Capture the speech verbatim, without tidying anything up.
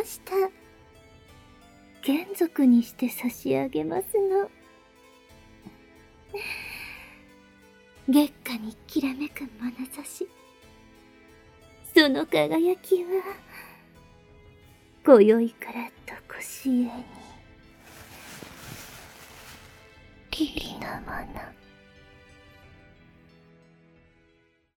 ました。眷属にして差し上げますの。月下にきらめく眼差し。その輝きは、今宵からとこしえに、霧のもの。